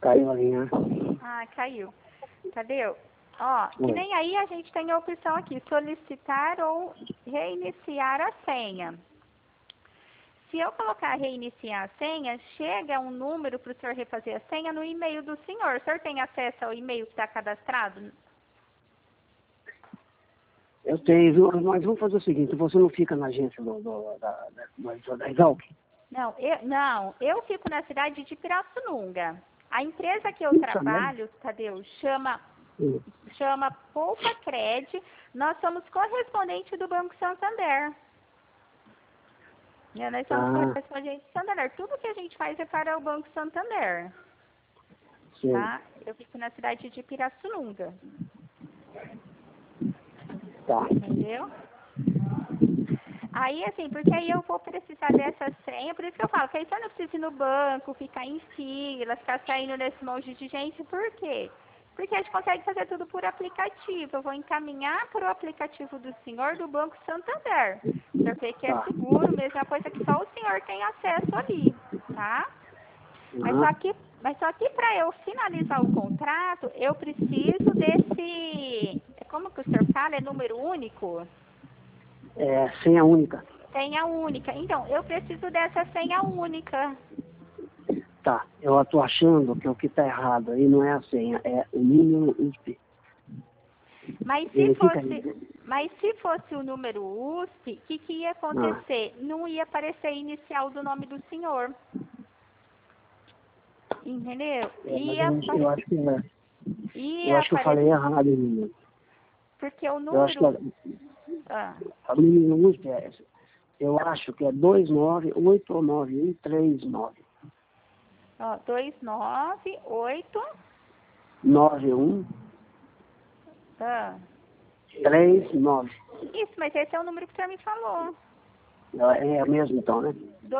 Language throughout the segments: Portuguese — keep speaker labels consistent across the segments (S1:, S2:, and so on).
S1: Caiu a linha.
S2: Ah, caiu. Cadê? Ó, que nem aí a gente tem a opção aqui, solicitar ou reiniciar a senha. Se eu colocar reiniciar a senha, chega um número para o senhor refazer a senha no e-mail do senhor. O senhor tem acesso ao e-mail que está cadastrado?
S1: Eu tenho, viu? Mas vamos fazer o seguinte, você não fica na agência da Exalc?
S2: Eu fico na cidade de Pirassununga. A empresa que eu trabalho, Tadeu, chama Poupa Cred. Nós somos correspondente do Banco Santander. Nós somos correspondentes do Santander. Tudo que a gente faz é para o Banco Santander.
S1: Sim.
S2: Tá? Eu fico na cidade de Pirassununga.
S1: Tá.
S2: Entendeu? Aí, assim, porque aí eu vou precisar dessa senha, por isso que eu falo, que aí você não precisa ir no banco, ficar em fila, ficar saindo nesse monte de gente, por quê? Porque a gente consegue fazer tudo por aplicativo. Eu vou encaminhar para o aplicativo do senhor do Banco Santander. O senhor vê que é seguro, mesma coisa que só o senhor tem acesso ali, tá? Mas só que para eu finalizar o contrato, eu preciso desse, como que o senhor fala, é número único?
S1: É, senha única.
S2: Senha única. Então, eu preciso dessa senha única.
S1: Tá, eu tô achando que o que tá errado aí não é a senha, é o número USP.
S2: Mas se fosse o número USP, o que ia acontecer? Não ia aparecer inicial do nome do senhor. Entendeu?
S1: Eu acho que é. Eu acho que eu falei errado, menino.
S2: Porque o número...
S1: Eu acho que o número USP é esse. Eu acho que é 2989139.
S2: Ó, 298...
S1: 91... 39.
S2: Isso, mas esse é o número que o senhor me falou.
S1: É o mesmo então, né?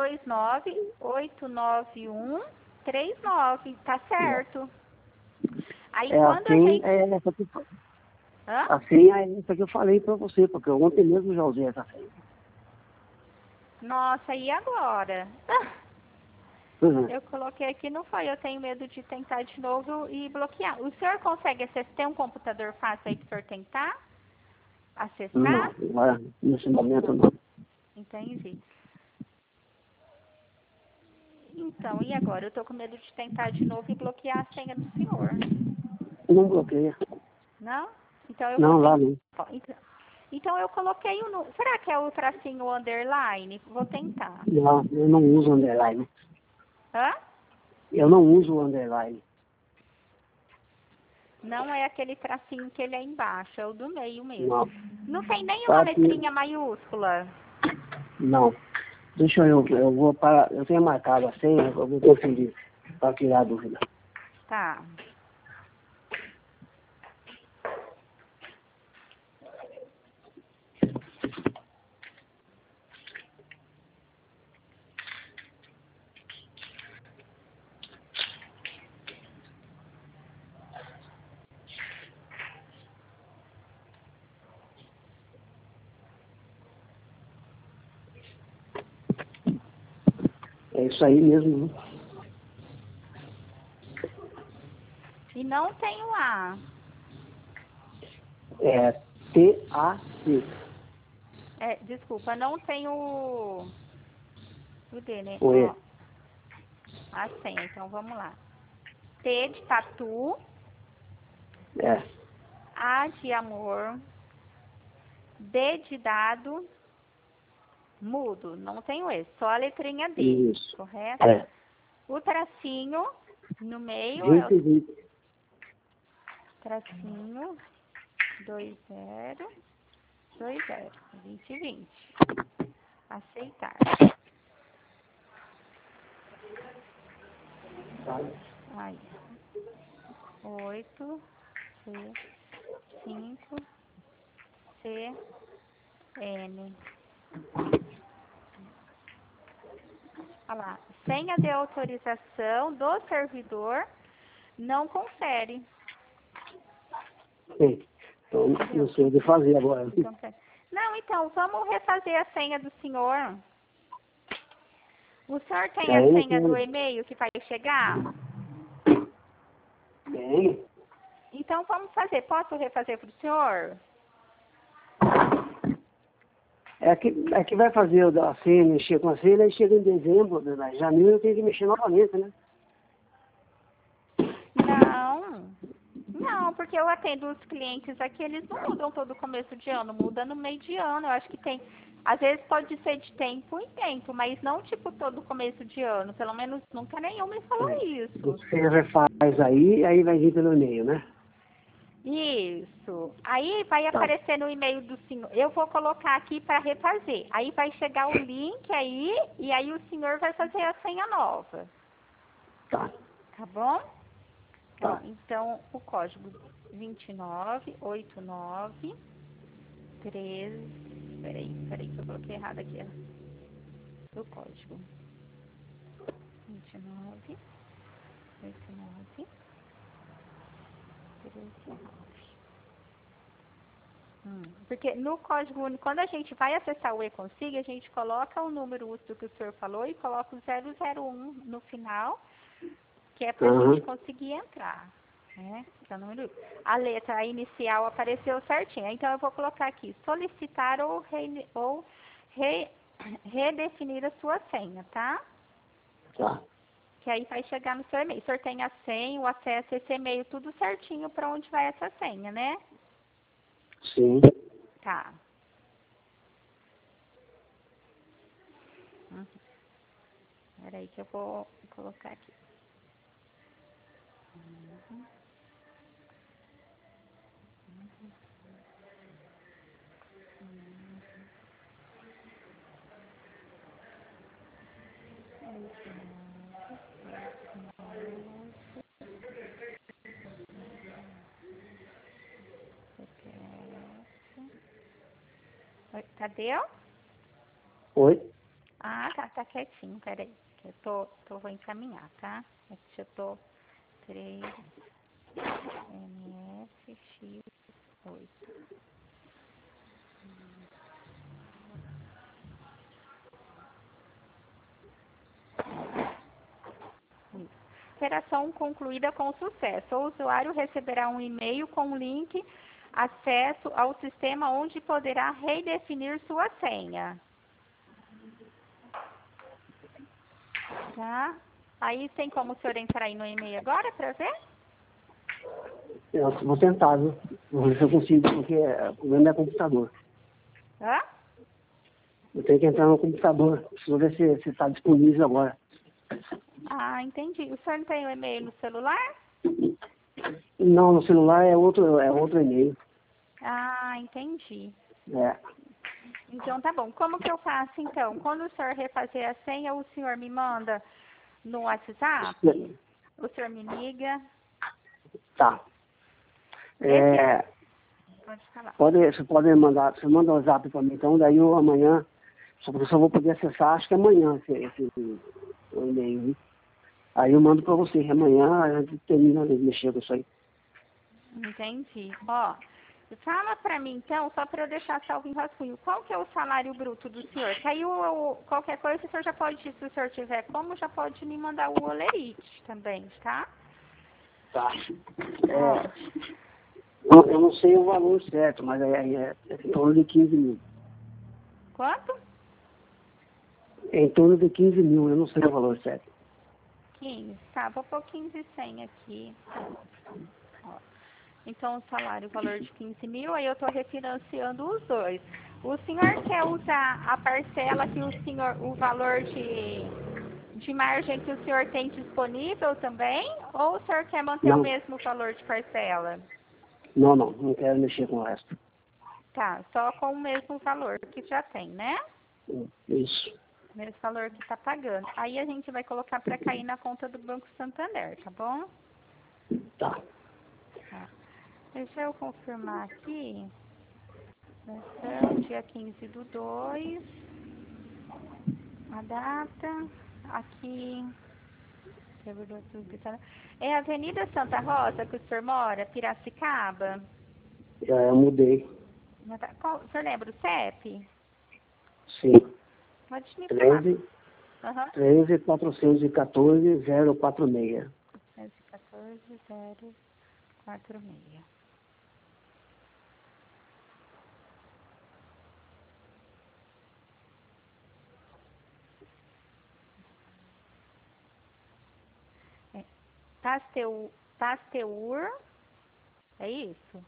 S2: 2989139, tá certo. Aí
S1: É,
S2: quando a gente...
S1: é essa que... A senha é essa que eu falei pra você, porque ontem mesmo já usei essa senha.
S2: Nossa, e agora? Eu coloquei aqui, não foi. Eu tenho medo de tentar de novo e bloquear. O senhor consegue acessar? Tem um computador fácil aí para o senhor tentar acessar?
S1: Não, agora, nesse momento não.
S2: Entendi. Então, e agora? Eu tô com medo de tentar de novo e bloquear a senha do senhor.
S1: Não bloqueia.
S2: Não? Então eu
S1: Não,
S2: vou
S1: lá não.
S2: Então eu coloquei o... Será que é o tracinho underline? Vou tentar.
S1: Não, eu não uso underline.
S2: Hã?
S1: Eu não uso o underline.
S2: Não é aquele tracinho que ele é embaixo, é o do meio mesmo.
S1: Não.
S2: Não tem nenhuma letrinha maiúscula?
S1: Não. Deixa eu vou para... Eu tenho marcado a senha, eu vou conferir para tirar a dúvida.
S2: Tá.
S1: É isso aí mesmo.
S2: E não tem o A.
S1: É TAC.
S2: Desculpa, não tem o D, né?
S1: O E.
S2: Ó, a senha, então vamos lá. T de tatu.
S1: É.
S2: A de amor. D de dado. Mudo, não tem o E, só a letrinha D.
S1: Isso.
S2: Correto?
S1: É.
S2: O tracinho no meio
S1: 20.
S2: Tracinho 2020. 2020. Aceitar. Aí. 8 C 5 C N. Olha lá. Senha de autorização do servidor não confere.
S1: Sim. Então, não sei o que fazer agora.
S2: Não, então, vamos refazer a senha do senhor. O senhor tem a senha do e-mail que vai chegar?
S1: Bem.
S2: Então vamos fazer. Posso refazer para o senhor?
S1: É que vai fazer a senha, mexer com a senha, aí chega em dezembro, né? Janeiro eu tenho que mexer novamente, né?
S2: Não, porque eu atendo os clientes aqui, eles não mudam todo começo de ano, muda no meio de ano. Eu acho que tem, às vezes pode ser de tempo em tempo, mas não tipo todo começo de ano. Pelo menos nunca nenhum me falou isso.
S1: Você refaz aí vai vir pelo e-mail, né?
S2: Isso. Aí vai
S1: Tá.
S2: aparecer no e-mail do senhor. Eu vou colocar aqui para refazer. Aí vai chegar o link aí e aí o senhor vai fazer a senha nova.
S1: Tá.
S2: Tá bom?
S1: Tá.
S2: Ó, então o código 2989 13. Peraí que eu coloquei errado aqui, ó. O código 2989 13. Porque no código único, quando a gente vai acessar o e-consig, a gente coloca o número útil que o senhor falou e coloca o 001 no final, que é para a gente conseguir entrar. Né? Que é o número. A letra inicial apareceu certinha. Então eu vou colocar aqui, solicitar ou redefinir a sua senha, tá?
S1: Tá.
S2: Que aí vai chegar no seu e-mail. O senhor tem a senha, o acesso a esse e-mail, tudo certinho para onde vai essa senha, né?
S1: Sim.
S2: Tá. Peraí que eu vou colocar aqui. Oi, cadê?
S1: Oi?
S2: Ah, tá quietinho, peraí. Que vou encaminhar, tá? Aqui eu tô 3 MFX8. Operação concluída com sucesso. O usuário receberá um e-mail com um link acesso ao sistema onde poderá redefinir sua senha. Tá? Aí tem como o senhor entrar aí no e-mail agora para ver?
S1: Eu vou tentar, viu? Vou ver se eu consigo, porque o problema é computador.
S2: Hã?
S1: Eu tenho que entrar no computador. Preciso ver se está disponível agora.
S2: Ah, entendi. O senhor não tem o e-mail no celular?
S1: Não, no celular é outro e-mail.
S2: Ah, entendi.
S1: É.
S2: Então tá bom. Como que eu faço então? Quando o senhor refazer a senha, o senhor me manda no WhatsApp? O senhor me liga?
S1: Tá.
S2: Pode falar.
S1: Você pode mandar, você manda o WhatsApp para mim, então daí eu amanhã, só vou poder acessar, acho que amanhã esse o e-mail, viu? Aí eu mando para você, amanhã a gente termina de mexer com isso aí.
S2: Entendi. Ó, fala pra mim então, só para eu deixar salvo em rascunho, qual que é o salário bruto do senhor? Que aí qualquer coisa o senhor já pode, se o senhor tiver como, já pode me mandar o olerite também, tá?
S1: Tá.
S2: Ó,
S1: Eu não sei o valor certo, mas é em torno de 15 mil.
S2: quanto?
S1: É em torno de 15 mil, eu não sei o valor certo.
S2: 15. Tá, vou pôr 15 e 100 aqui. Ó. Então, o salário, o valor de 15 mil, aí eu estou refinanciando os dois. O senhor quer usar a parcela que o valor de margem que o senhor tem disponível também? Ou o senhor quer manter o
S1: Não,
S2: mesmo valor de parcela?
S1: não quero mexer com o resto.
S2: Tá, só com o mesmo valor que já tem, né?
S1: Isso.
S2: O mesmo valor que está pagando. Aí a gente vai colocar para cair na conta do Banco Santander, tá bom?
S1: Tá.
S2: Tá. Deixa eu confirmar aqui. Então, dia 15/2. A data. Aqui. É Avenida Santa Rosa que o senhor mora? Piracicaba?
S1: Eu mudei.
S2: O senhor lembra o CEP?
S1: Sim.
S2: Pode me falar.
S1: 13 414 046.
S2: 114 12046. Pasteur, é isso?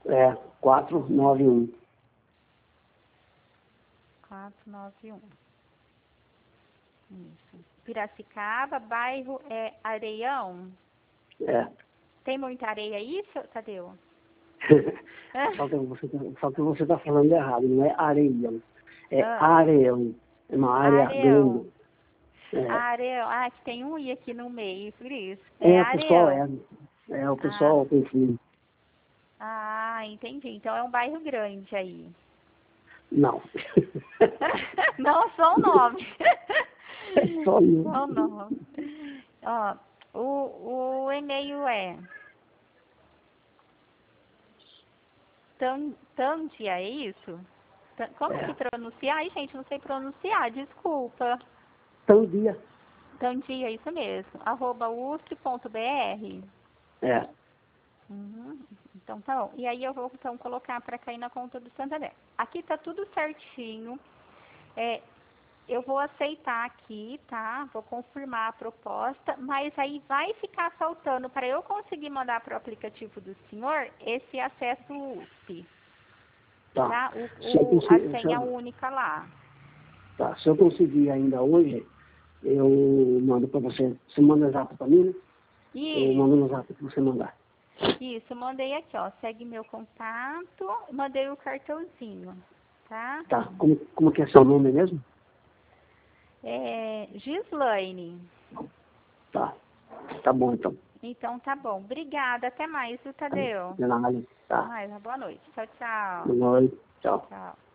S1: 491.
S2: 491. Isso. Piracicaba, bairro é Areião?
S1: É.
S2: Tem muita areia aí, Tadeu?
S1: Só que você está falando errado, não é Areião. É Areião. É uma área
S2: Areião.
S1: grande. É.
S2: Areião. Ah, que tem um I aqui no meio, por isso.
S1: O pessoal
S2: Areião.
S1: o pessoal confunde.
S2: Ah, entendi. Então é um bairro grande aí.
S1: Não.
S2: Não, só o nome.
S1: É só isso.
S2: Só o nome. Ó, o e-mail é Tandia, é isso? Como que pronuncia? Ai, gente, não sei pronunciar, desculpa.
S1: Tandia.
S2: Tandia, isso mesmo. @usp.br.
S1: É.
S2: Uhum. Então tá bom. E aí eu vou então colocar para cair na conta do Santander. Aqui tá tudo certinho. Eu vou aceitar aqui, tá? Vou confirmar a proposta, mas aí vai ficar faltando para eu conseguir mandar para o aplicativo do senhor esse acesso USP. Tá? A senha única lá.
S1: Tá, se eu conseguir ainda hoje, eu mando para você. Você manda zap para mim, né? Eu mando no zap para você mandar.
S2: Isso, mandei aqui, ó. Segue meu contato, mandei o cartãozinho, tá?
S1: Tá, como que é seu nome mesmo?
S2: Gislaine.
S1: Tá bom então.
S2: Então tá bom. Obrigada, até mais, viu, Tadeu?
S1: De nada. Tá.
S2: Boa noite. Tchau, tchau.
S1: Boa noite. Tchau.
S2: Tchau.